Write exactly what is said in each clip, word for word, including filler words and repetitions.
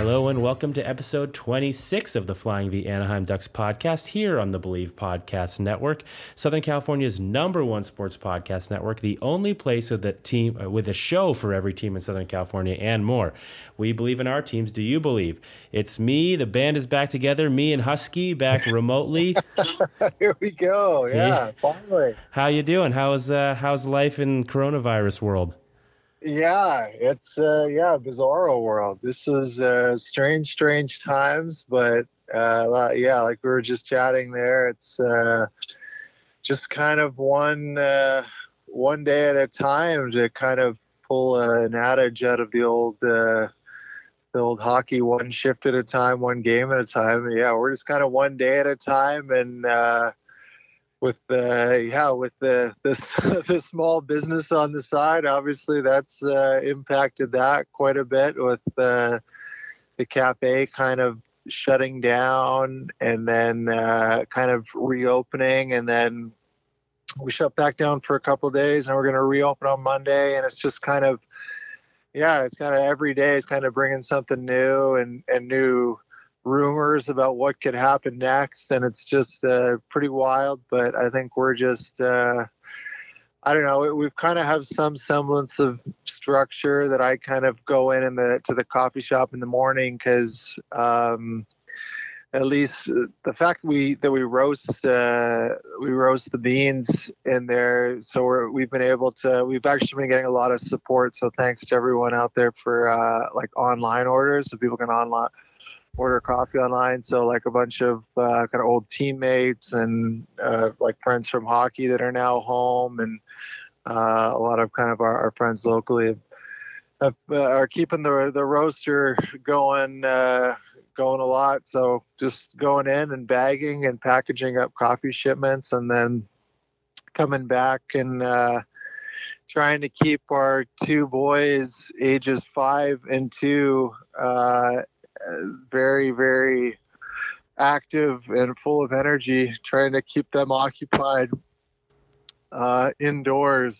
Hello and welcome to episode twenty-six of the Flying V Anaheim Ducks podcast here on the Believe Podcast Network, Southern California's number one sports podcast network, the only place with a team uh, with a show for every team in Southern California and more. We believe in our teams. Do you believe? It's me. The band is back together. Me and Husky back remotely. Here we go. Yeah, finally. How you doing? How's uh, how's life in coronavirus world? Yeah, it's uh, yeah, bizarro world. This is uh, strange, strange times, but uh, yeah, like we were just chatting there. It's uh, just kind of one uh, one day at a time to kind of pull uh, an adage out of the old uh, the old hockey: one shift at a time, one game at a time. Yeah, we're just kind of one day at a time, and uh, with the yeah with the this the small business on the side, obviously that's uh, impacted that quite a bit with the the cafe kind of shutting down and then uh, kind of reopening, and then we shut back down for a couple of days and we're going to reopen on Monday, and it's just kind of yeah it's kind of every day is kind of bringing something new and and new rumors about what could happen next, and it's just uh, pretty wild. But I think we're just uh, I don't know, we've kind of have some semblance of structure that I kind of go in in the to the coffee shop in the morning, because um, at least the fact that we that we roast uh, we roast the beans in there, so we're, we've been able to we've actually been getting a lot of support, so thanks to everyone out there for uh, like online orders, so people can online order coffee online. So like a bunch of uh, kind of old teammates and uh, like friends from hockey that are now home, and uh, a lot of kind of our, our friends locally have, uh, are keeping the the roaster going uh, going a lot. So just going in and bagging and packaging up coffee shipments, and then coming back and uh, trying to keep our two boys, ages five and two, uh, very, very active and full of energy, trying to keep them occupied uh, indoors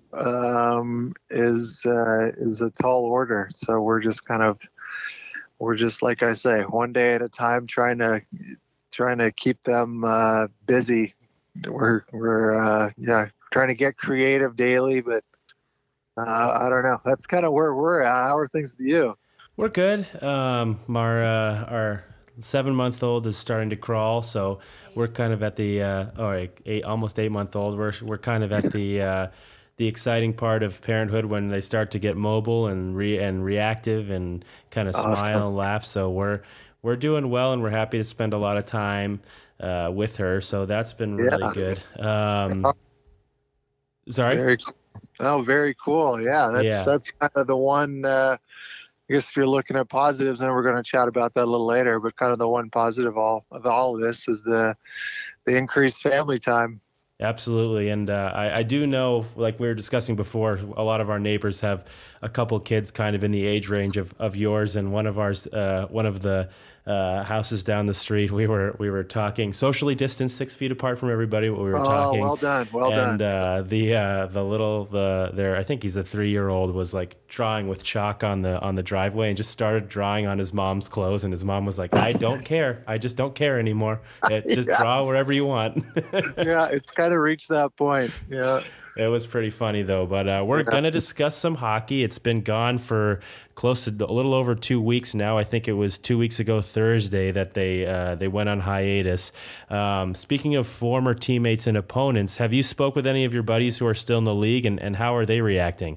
um, is uh, is a tall order. So we're just kind of, we're just, like I say, one day at a time, trying to trying to keep them uh, busy. We're we're uh, yeah trying to get creative daily, but uh, I don't know. That's kind of where we're at. How are things with you? We're good. Um, our uh, our seven month old is starting to crawl, so we're kind of at the uh, or eight, almost eight month old. We're we're kind of at the uh, the exciting part of parenthood when they start to get mobile and re and reactive and kind of Awesome. smile and laugh. So we're we're doing well, and we're happy to spend a lot of time uh, with her. So that's been really Yeah. good. Um, sorry. Very, oh, very cool. Yeah, that's Yeah. that's kind of the one. Uh, I guess if you're looking at positives, and we're going to chat about that a little later, but kind of the one positive all of all of this is the the increased family time. Absolutely. And uh, I, I do know, like we were discussing before, a lot of our neighbors have a couple kids kind of in the age range of, of yours. And one of ours, uh, one of the uh, houses down the street, we were we were talking socially distanced, six feet apart from everybody. We were Oh, talking. well done, well and, done. And uh, the uh, the little the there, I think he's a three year old, was like drawing with chalk on the on the driveway and just started drawing on his mom's clothes. And his mom was like, "I don't care. I just don't care anymore. It, just Yeah. draw wherever you want." Yeah, it's kind of reached that point. Yeah. It was pretty funny, though. But uh, we're Yeah. going to discuss some hockey. It's been gone for close to a little over two weeks now. I think it was two weeks ago Thursday that they uh, they went on hiatus. Um, speaking of former teammates and opponents, have you spoke with any of your buddies who are still in the league, and, and how are they reacting?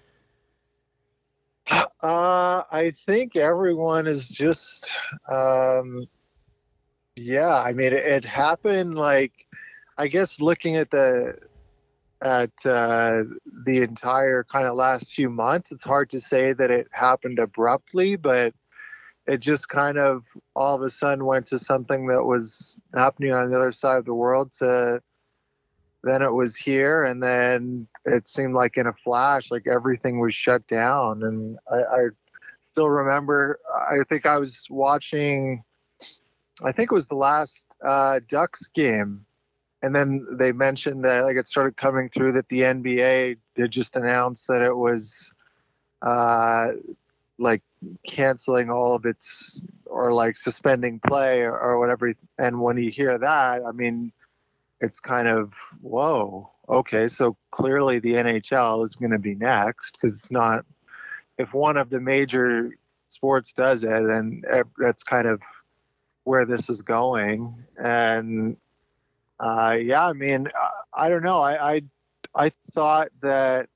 Uh, I think everyone is just, um, yeah, I mean, it, it happened like, I guess looking at the, at uh, the entire kind of last few months, it's hard to say that it happened abruptly, but it just kind of all of a sudden went to something that was happening on the other side of the world to then it was here, and then it seemed like in a flash, like everything was shut down. And I, I still remember, I think I was watching, I think it was the last uh, Ducks game. And then they mentioned that like it started coming through that the N B A had just announced that it was uh, like canceling all of its or like suspending play or, or whatever. And when you hear that, I mean, it's kind of, whoa, okay, so clearly the N H L is going to be next, because it's not, if one of the major sports does it, then that's kind of where this is going. And uh, yeah, I mean, I, I don't know. I, I, I thought that,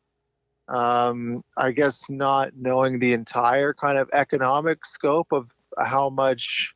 um, I guess not knowing the entire kind of economic scope of how much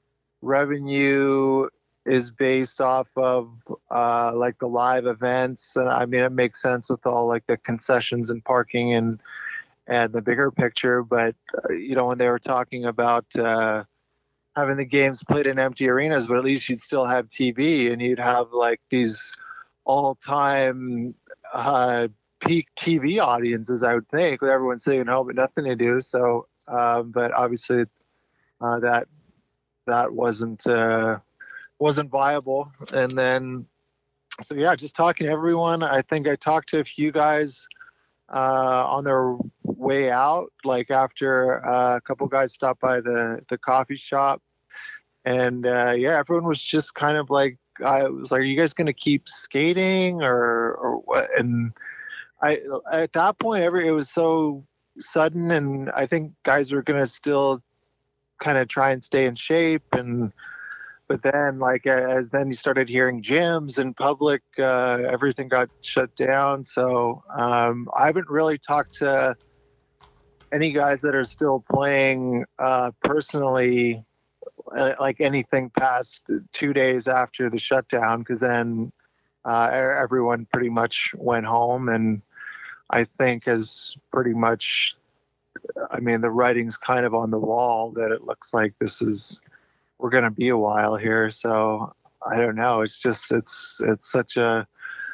revenue is based off of uh, like the live events. And I mean, it makes sense with all like the concessions and parking and, and the bigger picture. But, uh, you know, when they were talking about uh, having the games played in empty arenas, but at least you'd still have T V and you'd have like these all time uh, peak T V audiences, I would think, with everyone sitting at home but nothing to do. So, um, but obviously uh, that, that wasn't, uh, wasn't viable. And then, so yeah, just talking to everyone. I think I talked to a few guys uh, on their way out, like after uh, a couple guys stopped by the, the coffee shop. And uh, yeah, everyone was just kind of like, I was like, are you guys going to keep skating or, or what? And I, at that point, every, it was so sudden. And I think guys were going to still kind of try and stay in shape. And, but then like, as then you started hearing gyms in public, uh, everything got shut down. So um, I haven't really talked to any guys that are still playing uh, personally, uh, like anything past two days after the shutdown, because then uh, everyone pretty much went home. And I think has pretty much, I mean, the writing's kind of on the wall that it looks like this is, we're going to be a while here. So I don't know. It's just, it's, it's such a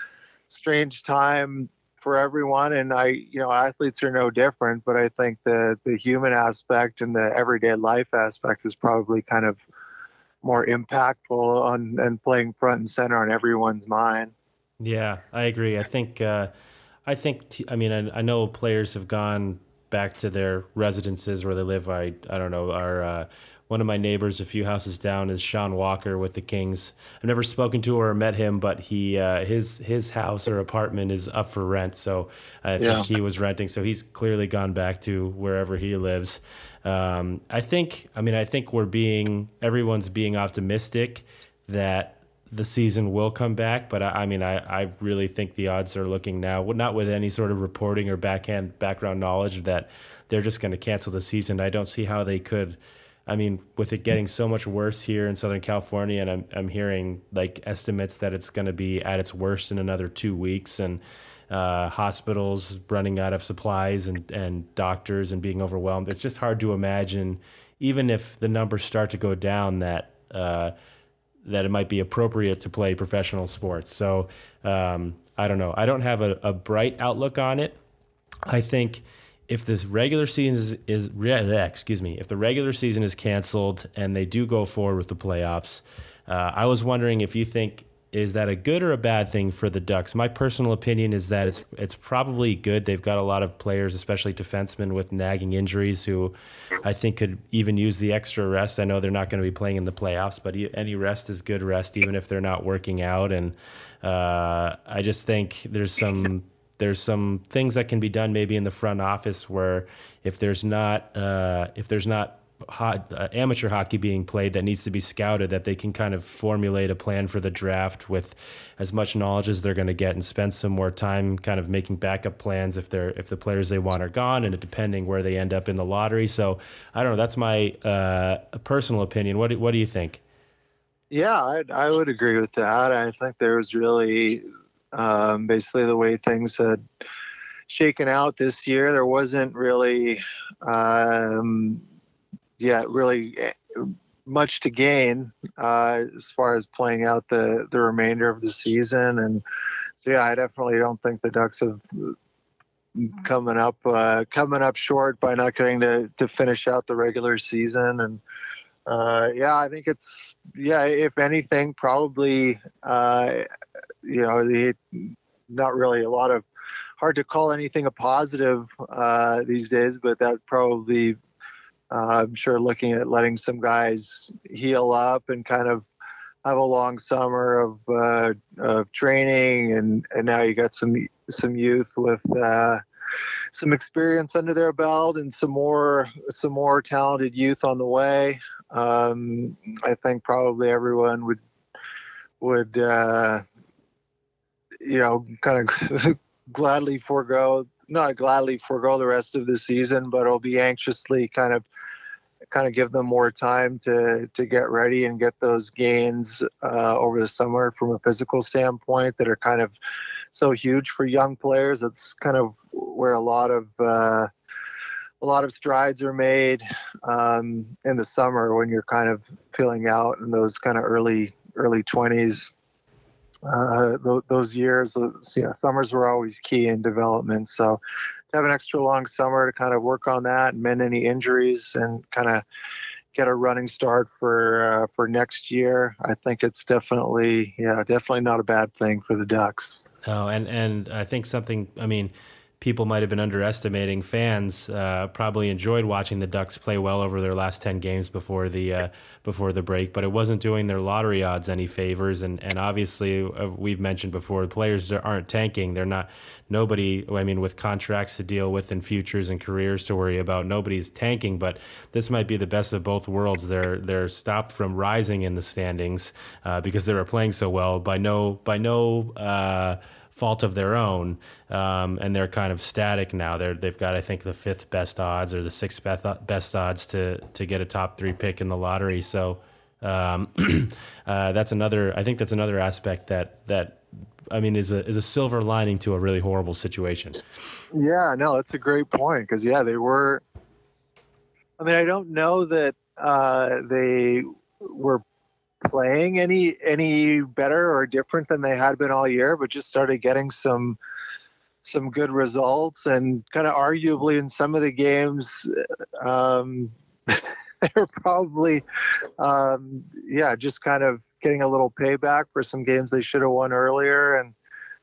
strange time for everyone. And I, you know, athletes are no different, but I think the, the human aspect and the everyday life aspect is probably kind of more impactful on and playing front and center on everyone's mind. Yeah, I agree. I think, uh, I think, t- I mean, I, I know players have gone back to their residences where they live. I, I don't know, our, uh, one of my neighbors a few houses down is Sean Walker with the Kings. I've never spoken to or met him, but he uh, his his house or apartment is up for rent. So I think yeah. he was renting. So he's clearly gone back to wherever he lives. Um, I think, I mean, I think we're being, everyone's being optimistic that the season will come back. But I, I mean, I, I really think the odds are looking now, not with any sort of reporting or backhand background knowledge, that they're just going to cancel the season. I don't see how they could. I mean, with it getting so much worse here in Southern California, and I'm I'm hearing like estimates that it's going to be at its worst in another two weeks, and uh, hospitals running out of supplies and, and doctors and being overwhelmed. It's just hard to imagine, even if the numbers start to go down, that uh, that it might be appropriate to play professional sports. So um, I don't know. I don't have a, a bright outlook on it. I think if the regular season is, is excuse me, if the regular season is canceled and they do go forward with the playoffs, uh, I was wondering if you think, is that a good or a bad thing for the Ducks? My personal opinion is that it's it's probably good. They've got a lot of players, especially defensemen with nagging injuries, who I think could even use the extra rest. I know they're not going to be playing in the playoffs, but any rest is good rest, even if they're not working out. And uh, I just think there's some there's some things that can be done maybe in the front office where if there's not uh, if there's not Hot, uh, amateur hockey being played that needs to be scouted, that they can kind of formulate a plan for the draft with as much knowledge as they're going to get and spend some more time kind of making backup plans if they're if the players they want are gone, and depending where they end up in the lottery. So I don't know, that's my uh, personal opinion. What do, what do you think? Yeah, I, I would agree with that. I think there was really um, basically the way things had shaken out this year, there wasn't really um, yeah, really much to gain uh, as far as playing out the, the remainder of the season. And so, yeah, I definitely don't think the Ducks have coming up uh, coming up short by not getting to, to finish out the regular season. And uh, yeah, I think it's, yeah, if anything, probably, uh, you know, the, not really a lot of hard to call anything a positive uh, these days, but that probably, uh, I'm sure, looking at letting some guys heal up and kind of have a long summer of, uh, of training, and, and now you got some some youth with uh, some experience under their belt and some more some more talented youth on the way. Um, I think probably everyone would would uh, you know kind of gladly forego not gladly forego the rest of the season, but it'll be anxiously kind of kind of give them more time to to get ready and get those gains uh, over the summer from a physical standpoint that are kind of so huge for young players. It's kind of where a lot of uh, a lot of strides are made um, in the summer when you're kind of feeling out in those kind of early early twenties. Uh, th- those years, uh, you know, summers were always key in development. So to have an extra long summer to kind of work on that and mend any injuries and kind of get a running start for uh, for next year, I think it's definitely, yeah, definitely not a bad thing for the Ducks. No, and, and I think something, I mean, people might have been underestimating. Fans uh, probably enjoyed watching the Ducks play well over their last ten games before the uh, before the break, but it wasn't doing their lottery odds any favors. And and obviously, uh, we've mentioned before, players aren't tanking. They're not. Nobody. I mean, with contracts to deal with and futures and careers to worry about, nobody's tanking. But this might be the best of both worlds. They're they're stopped from rising in the standings uh, because they were playing so well by no by no. Uh, fault of their own, um, and they're kind of static now. They're they've got, I think, the fifth best odds or the sixth best best odds to to get a top three pick in the lottery. So um, uh, that's another. I think that's another aspect that that I mean is a is a silver lining to a really horrible situation. Yeah, no, that's a great point because yeah, they were. I mean, I don't know that uh, they were playing any any better or different than they had been all year, but just started getting some some good results, and kind of arguably in some of the games um they're probably um yeah just kind of getting a little payback for some games they should have won earlier. And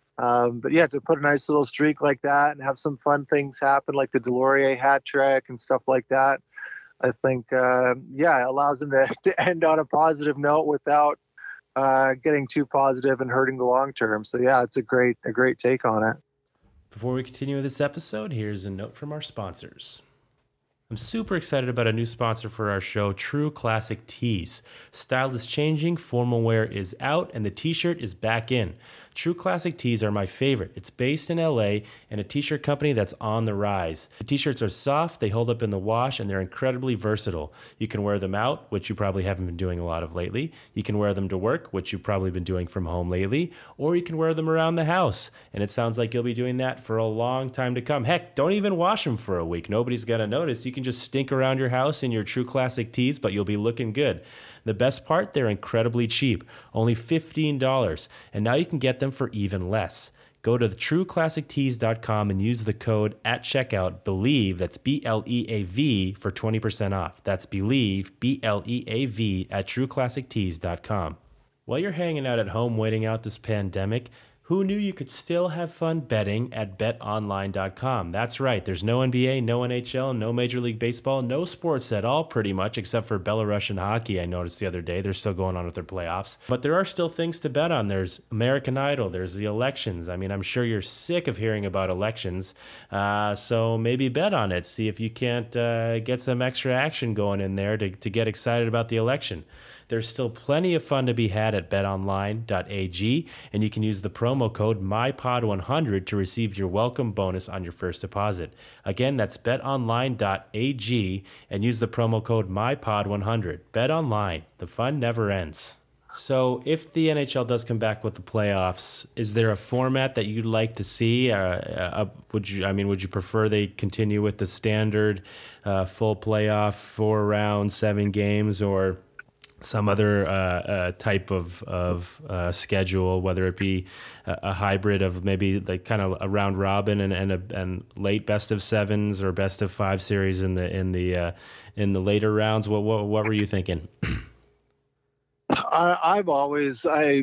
um but yeah, to put a nice little streak like that and have some fun things happen like the Delorier hat trick and stuff like that, I think, uh, yeah, it allows them to, to end on a positive note without uh, getting too positive and hurting the long term. So, yeah, it's a great a great take on it. Before we continue with this episode, here's a note from our sponsors. I'm super excited about a new sponsor for our show, True Classic Tees. Style is changing, formal wear is out, and the t-shirt is back in. True Classic Tees are my favorite. It's based in L A and a t-shirt company that's on the rise. The t-shirts are soft, they hold up in the wash, and they're incredibly versatile. You can wear them out, which you probably haven't been doing a lot of lately. You can wear them to work, which you've probably been doing from home lately. Or you can wear them around the house, and it sounds like you'll be doing that for a long time to come. Heck, don't even wash them for a week. Nobody's going to notice. You can just stink around your house in your True Classic Tees, but you'll be looking good. The best part, they're incredibly cheap, only fifteen dollars, and now you can get them for even less. Go to true classic tees dot com and use the code at checkout, BELIEVE, that's B L E A V, for twenty percent off. That's BELIEVE, B L E A V, at true classic tees dot com. While you're hanging out at home waiting out this pandemic, who knew you could still have fun betting at bet online dot com? That's right. There's no N B A, no N H L, no Major League Baseball, no sports at all pretty much, except for Belarusian hockey I noticed the other day. They're still going on with their playoffs. But there are still things to bet on. There's American Idol. There's the elections. I mean, I'm sure you're sick of hearing about elections. Uh, so maybe bet on it. See if you can't uh, get some extra action going in there to, to get excited about the election. There's still plenty of fun to be had at bet online dot a g, and you can use the promo code my pod one hundred to receive your welcome bonus on your first deposit. Again, that's bet online dot a g and use the promo code my pod one hundred. BetOnline, the fun never ends. So if the N H L does come back with the playoffs, is there a format that you'd like to see? Uh, uh, would you, I mean, would you prefer they continue with the standard uh, full playoff, four round, seven games, or some other uh, uh, type of of uh, schedule, whether it be a, a hybrid of maybe like kind of a round robin and and, a, and late best of sevens or best of five series in the in the uh, in the later rounds? What what what were you thinking? I, I've always I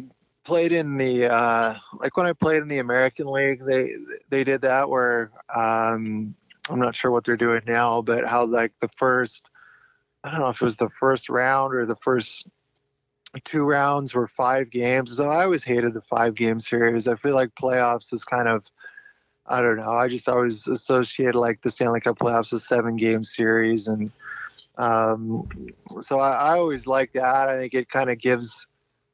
played in the uh, like when I played in the American League, they they did that where um, I'm not sure what they're doing now, but how like the first I don't know if it was the first round or the first two rounds were five games. So I always hated the five game series. I feel like playoffs is kind of I don't know. I just always associated like the Stanley Cup playoffs with seven game series, and um, so I, I always like that. I think it kind of gives.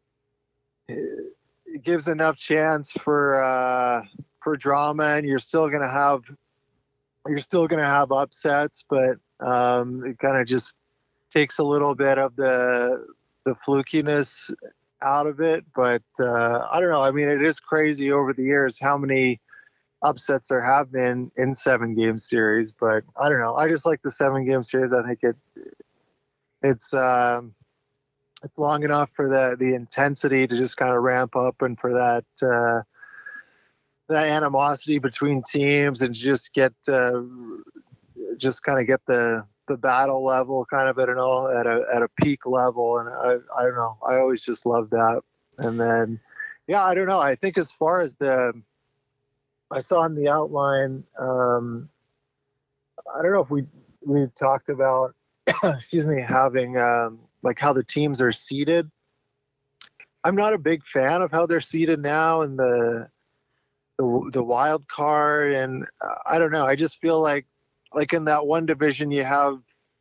It gives enough chance for uh, for drama, and you're still gonna have you're still gonna have upsets, but um, it kind of just takes a little bit of the the flukiness out of it. But uh, I don't know. I mean, it is crazy over the years how many upsets there have been in seven game series. But I don't know. I just like the seven game series. I think it it's. Um, It's long enough for the the intensity to just kind of ramp up, and for that uh, that animosity between teams, and just get uh, just kind of get the the battle level kind of at an all at a at a peak level. And I I don't know, I always just love that. And then yeah, I don't know. I think as far as the I saw in the outline, um, I don't know if we we talked about excuse me having. Um, like how the teams are seated. I'm not a big fan of how they're seated now, and the, the, the wild card. And uh, I don't know. I just feel like, like in that one division you have,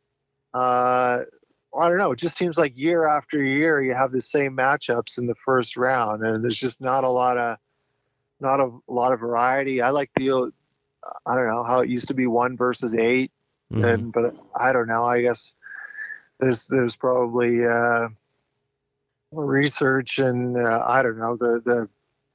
uh, I don't know. It just seems like year after year, you have the same matchups in the first round, and there's just not a lot of, not a lot of variety. I like the, I don't know how it used to be one versus eight. Mm-hmm. And, but I don't know, I guess, There's there's probably uh, research and uh, I don't know the the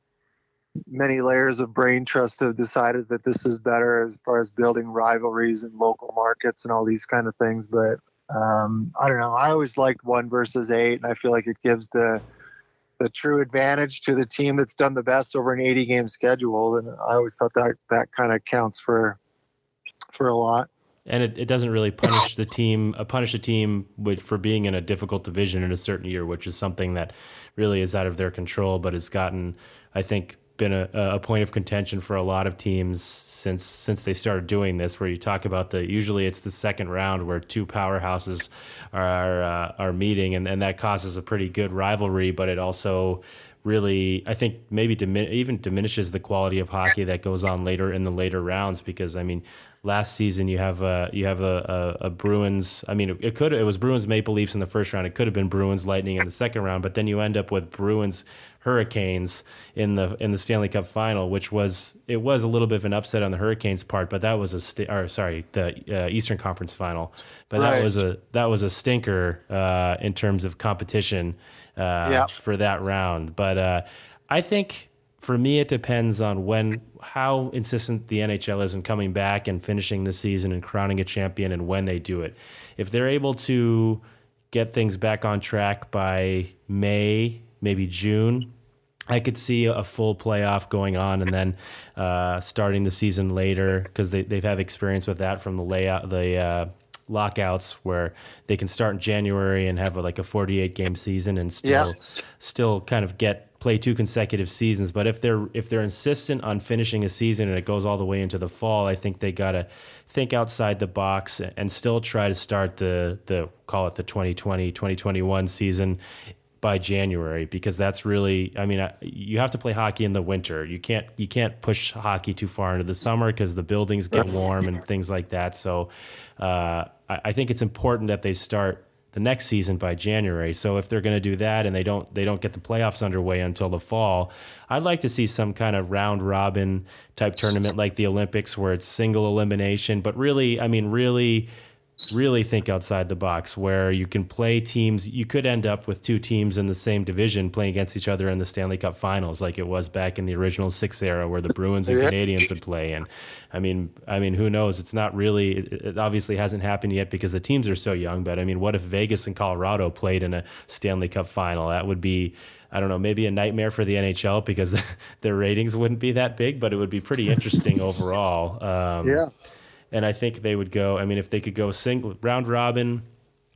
many layers of brain trust have decided that this is better as far as building rivalries in local markets and all these kind of things. But um, I don't know. I always liked one versus eight, and I feel like it gives the the true advantage to the team that's done the best over an eighty game schedule. And I always thought that that kind of counts for for a lot. And it, it doesn't really punish the team, uh, punish a team with, for being in a difficult division in a certain year, which is something that really is out of their control, but has gotten, I think, been a, a point of contention for a lot of teams since since they started doing this. Where you talk about the usually it's the second round where two powerhouses are uh, are meeting, and, and that causes a pretty good rivalry, but it also really, I think, maybe dimin- even diminishes the quality of hockey that goes on later in the later rounds. Because I mean, last season you have a you have a, a, a Bruins. I mean, it could it was Bruins Maple Leafs in the first round. It could have been Bruins Lightning in the second round. But then you end up with Bruins Hurricanes in the in the Stanley Cup final, which was it was a little bit of an upset on the Hurricanes' part. But that was a st- or sorry, the uh, Eastern Conference final. But right. that was a that was a stinker uh, in terms of competition uh, yeah. for that round. But uh, I think. For me, it depends on when, how insistent the N H L is in coming back and finishing the season and crowning a champion, and when they do it. If they're able to get things back on track by May, maybe June, I could see a full playoff going on, and then uh, starting the season later, because they they've have experience with that from the layout the. Uh, lockouts where they can start in January and have a, like a forty-eight game season and still yeah. still kind of get play two consecutive seasons. But if they're if they're insistent on finishing a season and it goes all the way into the fall, I think they got to think outside the box and still try to start the the call it the twenty twenty twenty twenty-one season by January, because that's really, I mean, you have to play hockey in the winter. You can't you can't push hockey too far into the summer because the buildings get warm and things like that. So uh, I, I think it's important that they start the next season by January. So if they're going to do that and they don't they don't get the playoffs underway until the fall, I'd like to see some kind of round robin type tournament like the Olympics where it's single elimination. But really, I mean, really. really think outside the box where you can play teams. You could end up with two teams in the same division playing against each other in the Stanley Cup finals, like it was back in the original six era where the Bruins and Canadiens would play. And I mean, I mean, who knows? It's not really, it, it obviously hasn't happened yet because the teams are so young, but I mean, what if Vegas and Colorado played in a Stanley Cup final? That would be, I don't know, maybe a nightmare for the N H L because their ratings wouldn't be that big, but it would be pretty interesting overall. Um, yeah. And I think they would go, I mean, if they could go single round robin,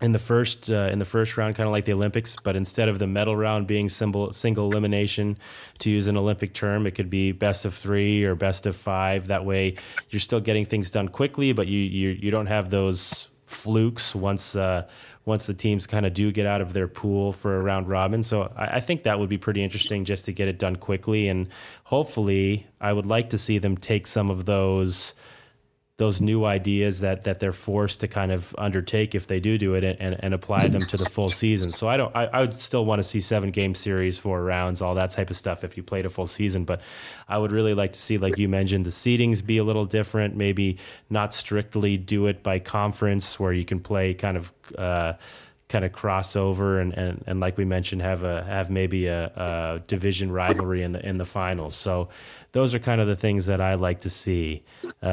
in the first uh, in the first round, kind of like the Olympics, but instead of the medal round being symbol, single elimination, to use an Olympic term, it could be best of three or best of five. That way, you're still getting things done quickly, but you you, you don't have those flukes once uh, once the teams kind of do get out of their pool for a round robin. So I, I think that would be pretty interesting just to get it done quickly, and hopefully, I would like to see them take some of those. those new ideas that that they're forced to kind of undertake if they do do it and, and apply them to the full season. So I don't, I, I would still want to see seven game series, four rounds, all that type of stuff if you played a full season. But I would really like to see, like you mentioned, the seedings be a little different, maybe not strictly do it by conference where you can play kind of, uh, kind of crossover and, and, and like we mentioned, have a have maybe a, a division rivalry in the in the finals. So those are kind of the things that I like to see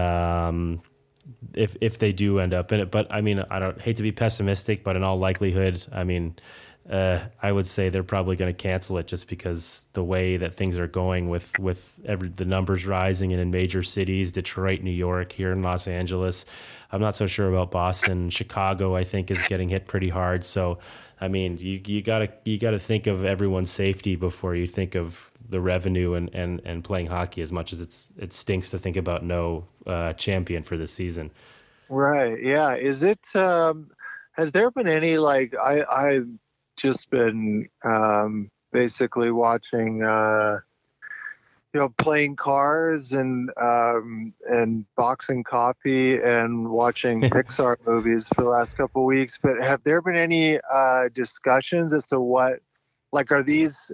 um, if if they do end up in it. But I mean, I don't hate to be pessimistic, but in all likelihood, I mean, uh, I would say they're probably going to cancel it just because the way that things are going with with every the numbers rising and in major cities, Detroit, New York, here in Los Angeles. I'm not so sure about Boston. Chicago, I think, is getting hit pretty hard. So, I mean, you you gotta you gotta think of everyone's safety before you think of the revenue and, and, and playing hockey. As much as it's it stinks to think about no uh, champion for this season. Right. Yeah. Is it? Um, has there been any like I I've just been um, basically watching. Uh, you know, playing cars and um, and boxing coffee and watching Pixar movies for the last couple of weeks. But have there been any uh, discussions as to what, like, are these,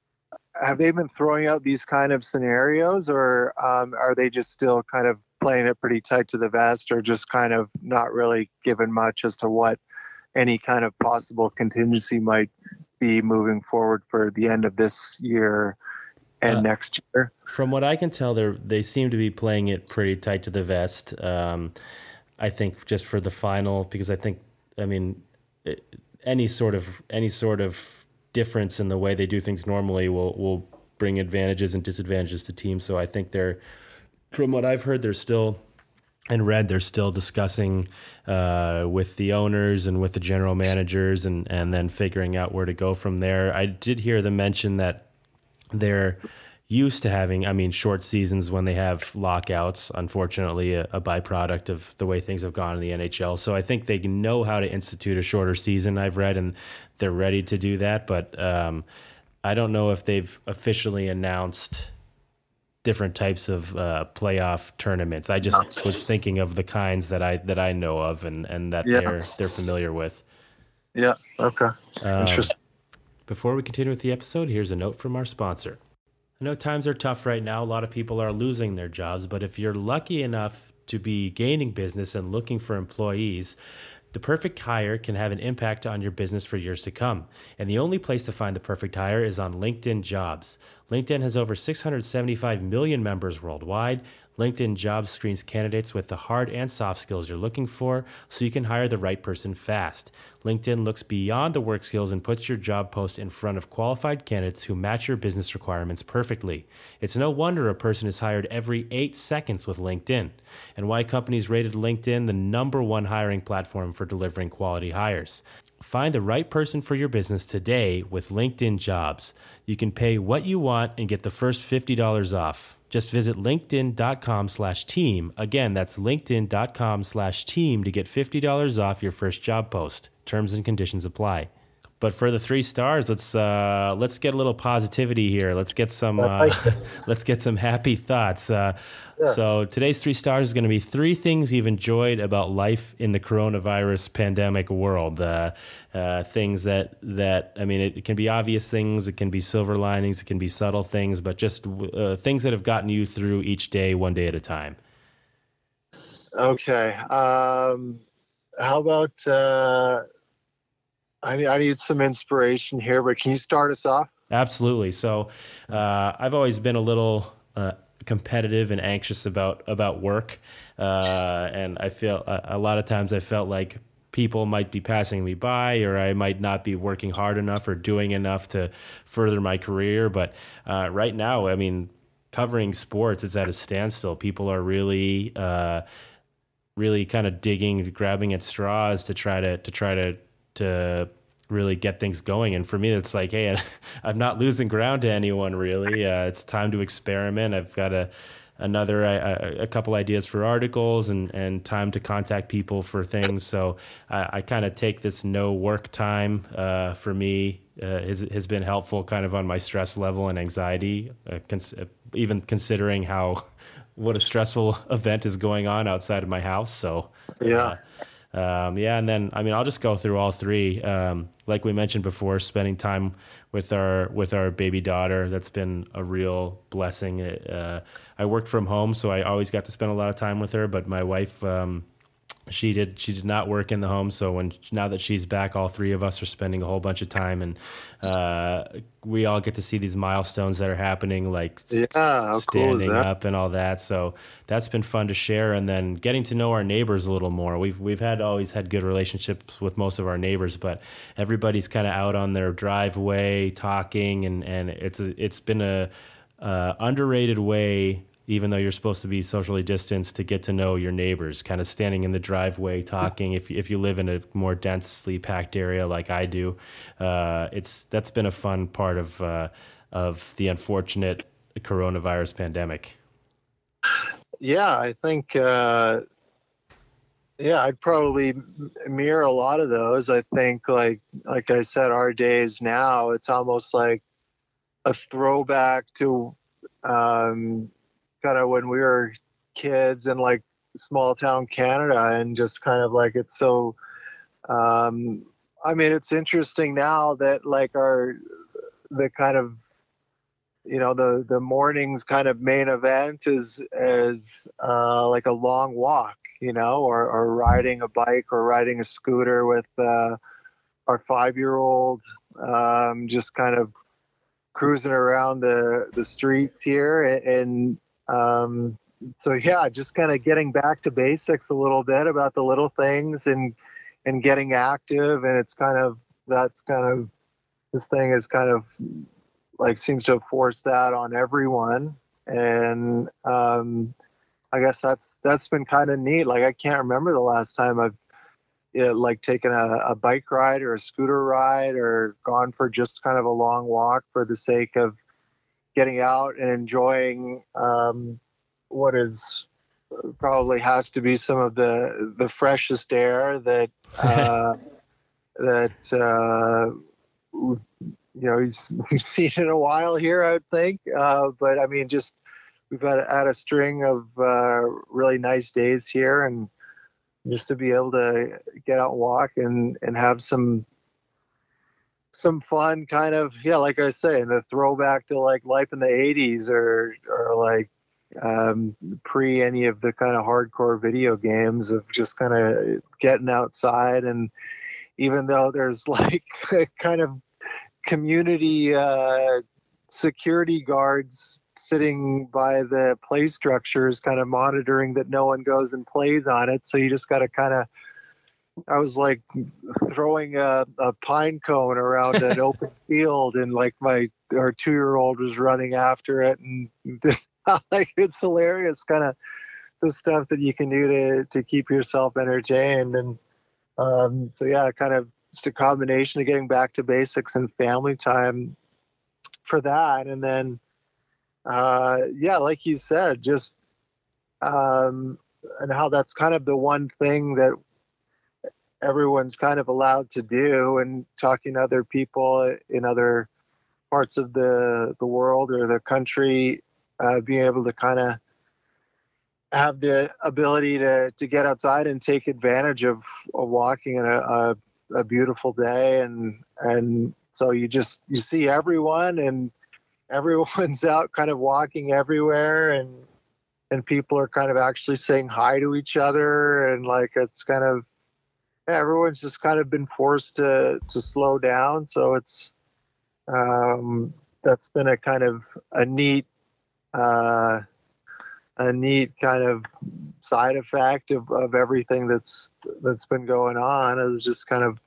have they been throwing out these kind of scenarios, or um, are they just still kind of playing it pretty tight to the vest, or just kind of not really given much as to what any kind of possible contingency might be moving forward for the end of this year and uh, next year? From what I can tell, they they seem to be playing it pretty tight to the vest. Um, I think just for the final, because I think, I mean, it, any sort of any sort of difference in the way they do things normally will will bring advantages and disadvantages to teams. So I think they're, from what I've heard, they're still and read, they're still discussing uh, with the owners and with the general managers, and and then figuring out where to go from there. I did hear them mention that they're used to having, I mean, short seasons when they have lockouts, unfortunately, a, a byproduct of the way things have gone in the N H L. So I think they know how to institute a shorter season, I've read, and they're ready to do that. But um, I don't know if they've officially announced different types of uh, playoff tournaments. I just was thinking of the kinds that I that I know of and, and that yeah. they're they're familiar with. Yeah, okay. Um, Interesting. Before we continue with the episode, here's a note from our sponsor. I know times are tough right now. A lot of people are losing their jobs, but if you're lucky enough to be gaining business and looking for employees, the perfect hire can have an impact on your business for years to come. And the only place to find the perfect hire is on LinkedIn Jobs. LinkedIn has over six hundred seventy-five million members worldwide. LinkedIn Jobs screens candidates with the hard and soft skills you're looking for so you can hire the right person fast. LinkedIn looks beyond the work skills and puts your job post in front of qualified candidates who match your business requirements perfectly. It's no wonder a person is hired every eight seconds with LinkedIn, and why companies rated LinkedIn the number one hiring platform for delivering quality hires. Find the right person for your business today with LinkedIn Jobs. You can pay what you want and get the first fifty dollars off. Just visit linkedin.com slash team. Again, that's linkedin.com slash team to get fifty dollars off your first job post. Terms and conditions apply. But for the three stars, let's uh, let's get a little positivity here. Let's get some uh, let's get some happy thoughts. Uh, yeah. So today's three stars is going to be three things you've enjoyed about life in the coronavirus pandemic world. Uh, uh, things that that I mean, it, it can be obvious things, it can be silver linings, it can be subtle things, but just uh, things that have gotten you through each day, one day at a time. Okay. Um, how about? Uh... I need, I need some inspiration here, but can you start us off? Absolutely. So uh, I've always been a little uh, competitive and anxious about, about work. Uh, and I feel uh, a lot of times I felt like people might be passing me by, or I might not be working hard enough or doing enough to further my career. But uh, right now, I mean, covering sports, it's at a standstill. People are really, uh, really kind of digging, grabbing at straws to try to, to try to, to really get things going. And for me, it's like, hey, I'm not losing ground to anyone really. Uh, it's time to experiment. I've got a another a, a couple ideas for articles and and time to contact people for things. So I, I kind of take this no work time uh, for me uh, has has been helpful, kind of on my stress level and anxiety, uh, cons- even considering how what a stressful event is going on outside of my house. So Yeah. Uh, Um, yeah, and then I mean I'll just go through all three. Um, like we mentioned before, spending time with our with our baby daughter, that's been a real blessing. Uh, I worked from home, so I always got to spend a lot of time with her. But my wife, um, she did she did not work in the home, so when now that she's back, all three of us are spending a whole bunch of time, and uh, we all get to see these milestones that are happening, like Yeah, how standing cool is that? up and all that. So that's been fun to share, and then getting to know our neighbors a little more. We've we've had always had good relationships with most of our neighbors, but everybody's kind of out on their driveway talking, and and it's a, it's been a uh, underrated way, even though you're supposed to be socially distanced, to get to know your neighbors, kind of standing in the driveway talking. If, if you live in a more densely packed area like I do, uh, it's that's been a fun part of uh, of the unfortunate coronavirus pandemic. Yeah, I think, uh, yeah, I'd probably mirror a lot of those. I think, like, like I said, our days now, it's almost like a throwback to, um, kind of when we were kids in like small town Canada, and just kind of like it's so um I mean, it's interesting now that like our the kind of you know the the morning's kind of main event is is uh like a long walk, you know, or or riding a bike or riding a scooter with uh our five-year-old, um just kind of cruising around the the streets here. And um so yeah, just kind of getting back to basics a little bit about the little things, and and getting active. And it's kind of that's kind of this thing is kind of like seems to have forced that on everyone. And um I guess that's that's been kind of neat. Like, I can't remember the last time I've you know, like taken a, a bike ride or a scooter ride, or gone for just kind of a long walk for the sake of getting out and enjoying um, what is probably has to be some of the the freshest air that uh, that uh, you know you've seen in a while here, I would think. Uh, but I mean, just we've had, had a string of uh, really nice days here, and just to be able to get out and walk and, and have some some fun, kind of, yeah, like I say, the throwback to like life in the eighties, or or like um, pre any of the kind of hardcore video games, of just kind of getting outside. And even though there's like kind of community uh, security guards sitting by the play structures, kind of monitoring that no one goes and plays on it. So you just got to kind of, I was like throwing a, a pine cone around an open field, and like my, our two-year-old was running after it. And like, it's hilarious, kind of the stuff that you can do to, to keep yourself entertained. And um, so, yeah, kind of just a combination of getting back to basics and family time for that. And then, uh yeah, like you said, just um and how that's kind of the one thing that everyone's kind of allowed to do, and talking to other people in other parts of the the world or the country, uh being able to kind of have the ability to to get outside and take advantage of, of walking in a, a a beautiful day. and and so you just you see everyone, and everyone's out kind of walking everywhere, and and people are kind of actually saying hi to each other. And like, it's kind of, yeah, everyone's just kind of been forced to to slow down. So it's um that's been a kind of a neat uh a neat kind of side effect of, of everything that's that's been going on, is just kind of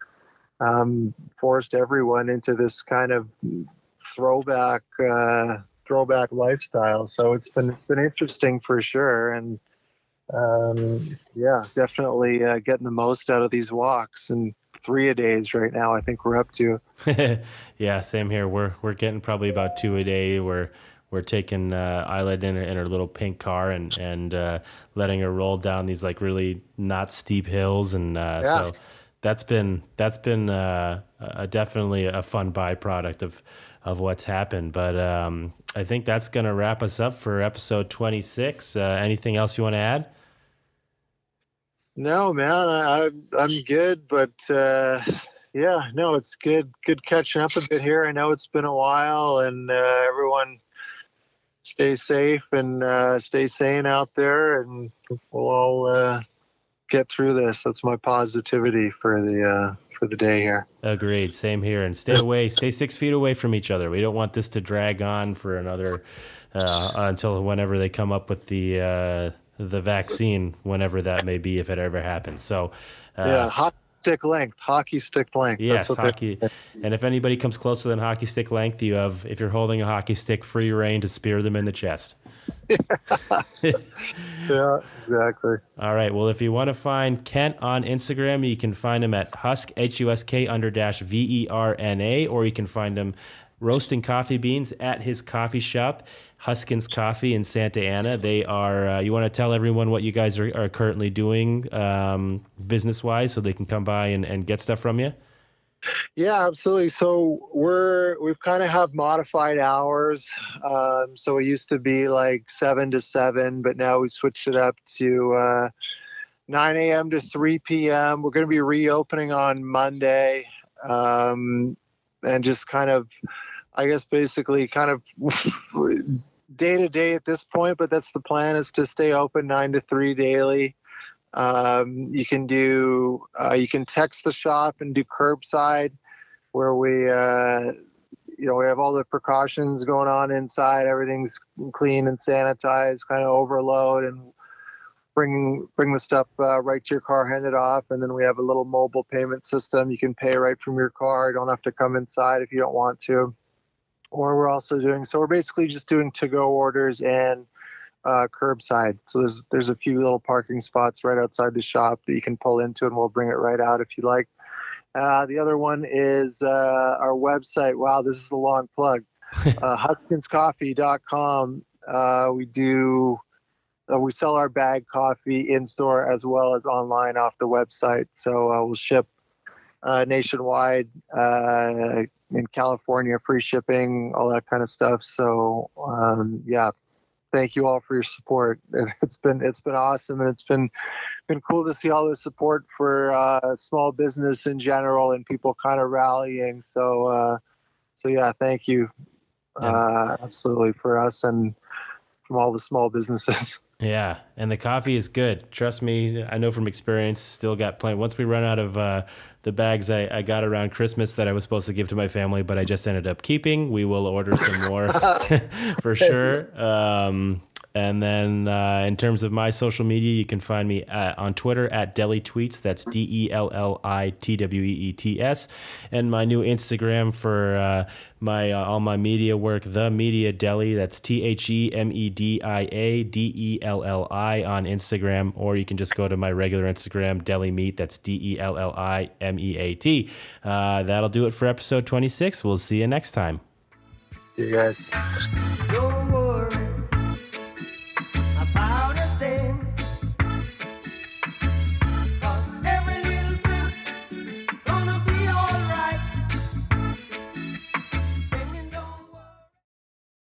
um forced everyone into this kind of throwback uh throwback lifestyle. So it's been it's been interesting for sure. And um yeah, definitely uh, getting the most out of these walks. And three a days right now. I think we're up to. Yeah, same here. We're we're getting probably about two a day. We're we're taking uh, Isla in, in her little pink car and and uh, letting her roll down these like really not steep hills, and uh, Yeah. so that's been that's been uh, a, definitely a fun byproduct of of what's happened. But um, I think that's going to wrap us up for episode twenty-six. Uh, anything else you want to add? No, man, I, I'm I'm good, but uh, yeah, no, it's good. Good catching up a bit here. I know it's been a while, and uh, everyone stay safe and uh, stay sane out there, and we'll all uh, get through this. That's my positivity for the uh, for the day here. Agreed. Same here. And stay away. Stay six feet away from each other. We don't want this to drag on for another uh, until whenever they come up with the. Uh, the vaccine, whenever that may be, if it ever happens. So, uh, yeah, hockey stick length, hockey stick length. Yes, hockey. And if anybody comes closer than hockey stick length, you have, if you're holding a hockey stick, free reign to spear them in the chest. Yeah, exactly. All right. Well, if you want to find Kent on Instagram, you can find him at Husk, H U S K under dash V E R N A, or you can find him roasting coffee beans at his coffee shop, Huskins Coffee in Santa Ana. They are, uh, you want to tell everyone what you guys are, are currently doing um, business-wise so they can come by and, and get stuff from you? Yeah, absolutely. So we're, we've kind of have modified hours. Um, so it used to be like seven to seven, but now we switched it up to uh, nine a.m. to three p.m. We're going to be reopening on Monday. Um, and just kind of, I guess, basically kind of day to day at this point, but that's the plan, is to stay open nine to three daily. Um, you can do, uh, you can text the shop and do curbside, where we, uh, you know, we have all the precautions going on inside. Everything's clean and sanitized, kind of overload, and bring bring the stuff uh, right to your car, hand it off, and then we have a little mobile payment system. You can pay right from your car. You don't have to come inside if you don't want to. Or we're also doing, so we're basically just doing to-go orders and uh, curbside. So there's there's a few little parking spots right outside the shop that you can pull into, and we'll bring it right out if you like. Uh, the other one is uh, our website. Wow, this is a long plug. uh, Huskins Coffee dot com. Uh, we do, uh, we sell our bag coffee in-store as well as online off the website. So uh, we'll ship uh, nationwide, uh, in California, free shipping, all that kind of stuff. So um, yeah, thank you all for your support. It's been it's been awesome, and it's been been cool to see all the support for uh, small business in general and people kind of rallying. So uh, so yeah, thank you, yeah. uh, absolutely, for us and from all the small businesses. Yeah, and the coffee is good. Trust me, I know from experience. Still got plenty. Once we run out of uh, the bags I, I got around Christmas that I was supposed to give to my family, but I just ended up keeping, we will order some more for sure. Um, and then uh, in terms of my social media, you can find me at, on Twitter at Deli Tweets. That's D E L L I T W E E T S. And my new Instagram for uh, my uh, all my media work, The Media Deli. That's T H E M E D I A D E L L I on Instagram. Or you can just go to my regular Instagram, Deli Meat. That's D E L L I M E A T. Uh, that'll do it for episode twenty-six. We'll see you next time. You guys.